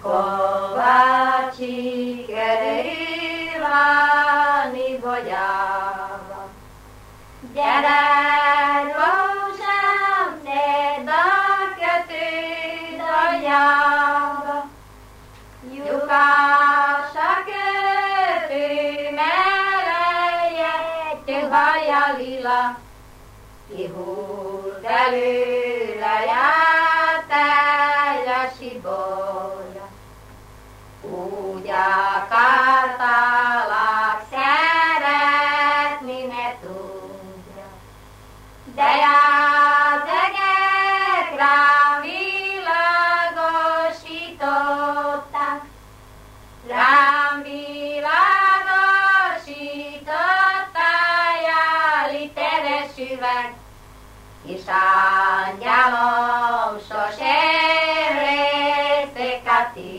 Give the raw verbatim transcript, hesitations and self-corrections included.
Kovácsi kerülni bogyába. Gyere, rózsám, tedd a kötőd agyába. Lyukás a kötő meleje, tőhaja lila, kihúrd előle játelja sibolya. Úgy akartalak szeretni, ne tudja, de jászegek rám világosítottak, rám világosították jáli teres üveg, kis angyalom sosem részek a ti.